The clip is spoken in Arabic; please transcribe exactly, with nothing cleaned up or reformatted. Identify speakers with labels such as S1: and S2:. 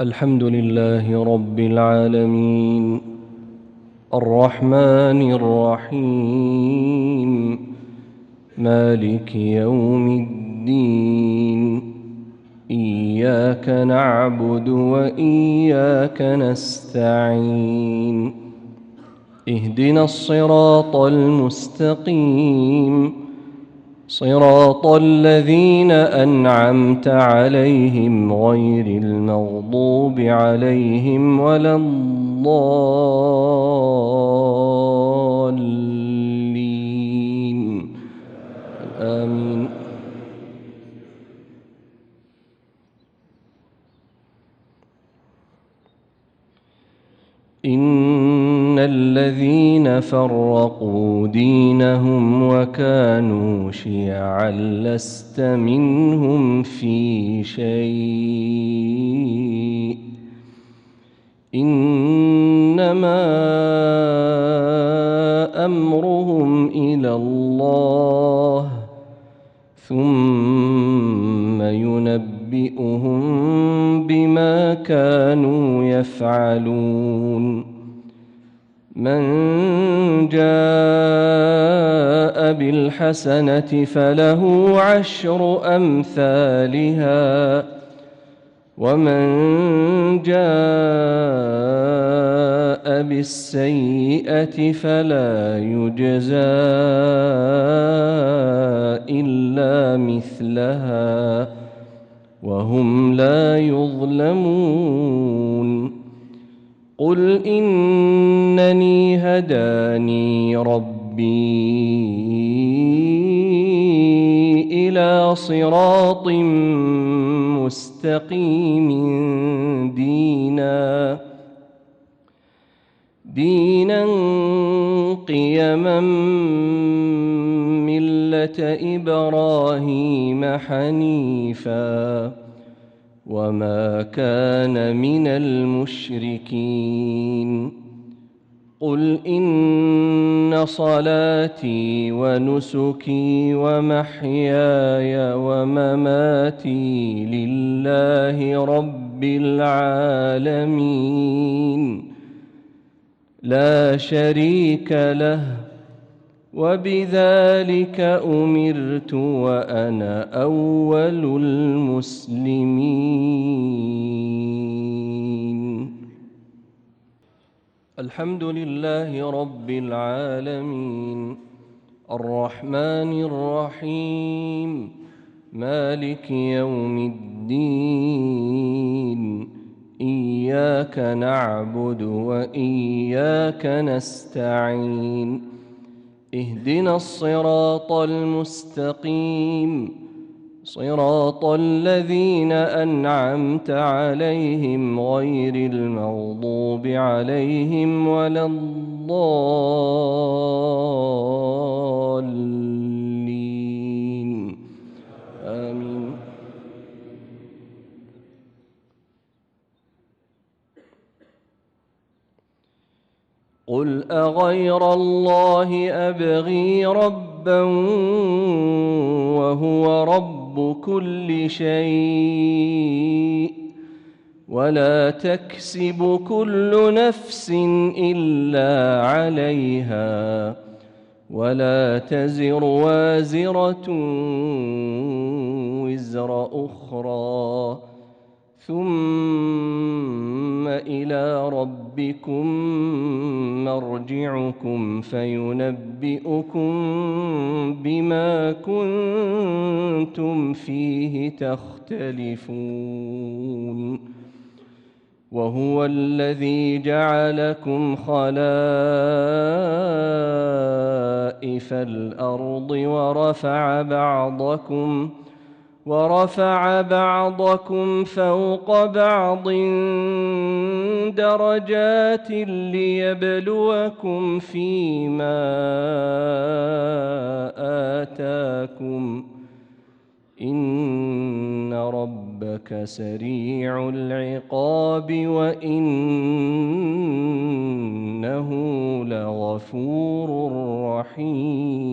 S1: الحمد لله رب العالمين الرحمن الرحيم مالك يوم الدين إياك نعبد وإياك نستعين اهدنا الصراط المستقيم صراط الذين أنعمت عليهم غير المغضوب عليهم ولا الضالين آمين. إن الذين فرقوا دينهم وكانوا شيعا لست منهم في شيء إنما أمرهم إلى الله ثم ينبئهم بما كانوا يفعلون. من جاء بالحسنة فله عشر أمثالها ومن جاء بالسيئة فلا يجزى إلا مثلها وهم لا يظلمون. قل إنني هداني ربي إلى صراط مستقيم دينا دينا قيما ملة إبراهيم حنيفا وما كان من المشركين. قل إن صلاتي ونسكي ومحياي ومماتي لله رب العالمين لا شريك له وبذلك أمرت وأنا أول المسلمين. الحمد لله رب العالمين الرحمن الرحيم مالك يوم الدين إياك نعبد وإياك نستعين اهدنا الصراط المستقيم صراط الذين أنعمت عليهم غير المغضوب عليهم ولا الضالين آمين. قل أغير الله أبغي ربا وهو رب كل شيء ولا تكسب كل نفس إلا عليها ولا تزر وازرة وزر أخرى ثم إلى ربكم مرجعكم فينبئكم بما كنتم فيه تختلفون. وهو الذي جعلكم خلائف الأرض ورفع بعضكم ورفع بعضكم فوق بعض درجات ليبلوكم فيما آتاكم إن ربك سريع العقاب وإنه لغفور رحيم.